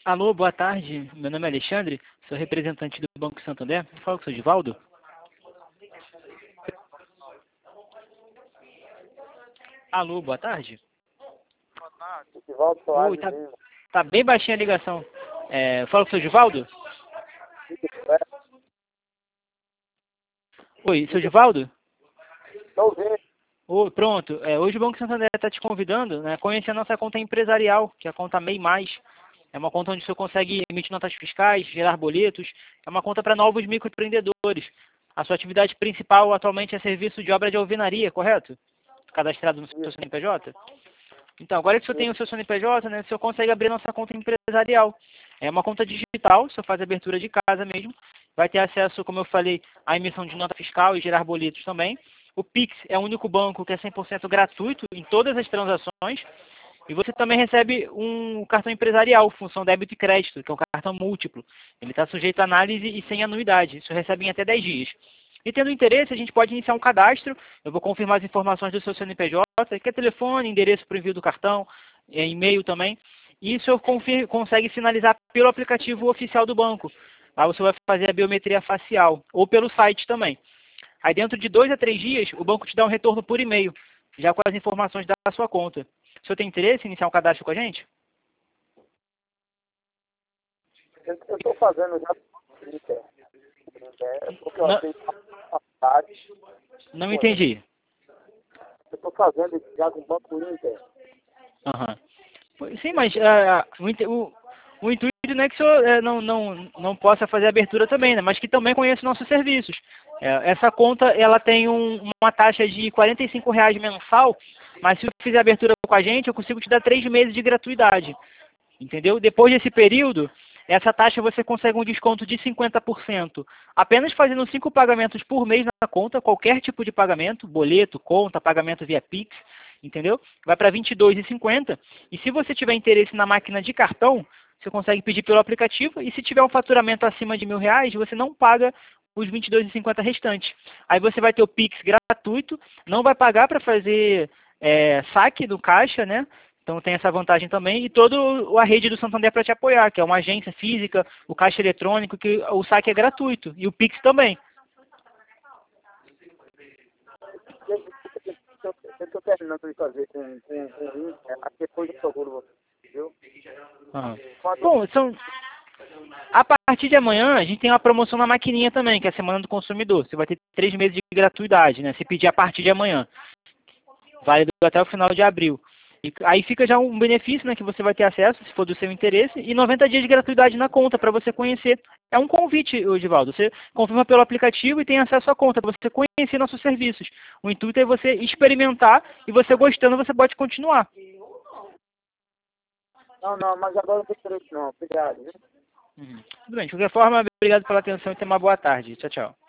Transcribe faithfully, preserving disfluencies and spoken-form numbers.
Alô, boa tarde. Meu nome é Alexandre, sou representante do Banco Santander. Fala com o seu Divaldo. Alô, boa tarde. Boa tarde. Divaldo Oi, Soares tá, Lima. tá bem baixinha a ligação. É, fala com o seu Divaldo? Oi, seu Divaldo? Estou ouvindo. Oi, pronto. É, hoje o Banco Santander está te convidando, né, a conhecer a nossa conta empresarial, que é a conta MEI Mais. É uma conta onde você consegue emitir notas fiscais, gerar boletos. É uma conta para novos microempreendedores. A sua atividade principal atualmente é serviço de obra de alvenaria, correto? Cadastrado no seu C N P J? Então, agora que o senhor tem o seu C N P J, né, o senhor consegue abrir nossa conta empresarial. É uma conta digital, o senhor faz abertura de casa mesmo. Vai ter acesso, como eu falei, à emissão de nota fiscal e gerar boletos também. O Pix é o único banco que é cem por cento gratuito em todas as transações. E você também recebe um cartão empresarial, função débito e crédito, que é um cartão múltiplo. Ele está sujeito a análise e sem anuidade. Isso recebe em até dez dias. E tendo interesse, a gente pode iniciar um cadastro. Eu vou confirmar as informações do seu C N P J, que é telefone, endereço para o envio do cartão, é, e-mail também. E isso eu confir, consegue finalizar pelo aplicativo oficial do banco. Lá você vai fazer a biometria facial, ou pelo site também. Aí dentro de dois a três dias, o banco te dá um retorno por e-mail, já com as informações da sua conta. O senhor tem interesse em iniciar um cadastro com a gente? Eu estou fazendo já porque eu Não, tenho capacidade. não entendi. Eu estou fazendo já com o Banco Inter. Uhum. Sim, mas uh, o, intu- o, o intuito não é que o senhor uh, não, não, não possa fazer abertura também, né? Mas que também conheça nossos serviços. É, essa conta ela tem um, uma taxa de quarenta e cinco reais mensal, mas se você fizer abertura com a gente, eu consigo te dar três meses de gratuidade. Entendeu? Depois desse período, essa taxa você consegue um desconto de cinquenta por cento. Apenas fazendo cinco pagamentos por mês na conta, qualquer tipo de pagamento, boleto, conta, pagamento via Pix, entendeu? Vai para vinte e dois reais e cinquenta centavos. E se você tiver interesse na máquina de cartão, você consegue pedir pelo aplicativo. E se tiver um faturamento acima de mil reais, você não paga os vinte e dois reais e cinquenta centavos restantes. Aí você vai ter o Pix gratuito, não vai pagar para fazer é, saque do caixa, né? Então tem essa vantagem também, e toda a rede do Santander para te apoiar, que é uma agência física, o caixa eletrônico, que o saque é gratuito, e o Pix também. Eu estou terminando de fazer com, com, com o Inter, aí depois eu procuro você, viu? Ah. Quando Bom, são... a partir de amanhã a gente tem uma promoção na maquininha também, que é a Semana do Consumidor. Você vai ter três meses de gratuidade, né? Se pedir a partir de amanhã. Válido até o final de abril. E aí fica já um benefício, né, que você vai ter acesso, se for do seu interesse, e noventa dias de gratuidade na conta para você conhecer. É um convite, Divaldo. Você confirma pelo aplicativo e tem acesso à conta para você conhecer nossos serviços. O intuito é você experimentar e você gostando, você pode continuar. Não, não, mas agora não tem interesse não. Obrigado, viu? Uhum. Tudo bem. De qualquer forma, obrigado pela atenção e tenha uma boa tarde. Tchau, tchau.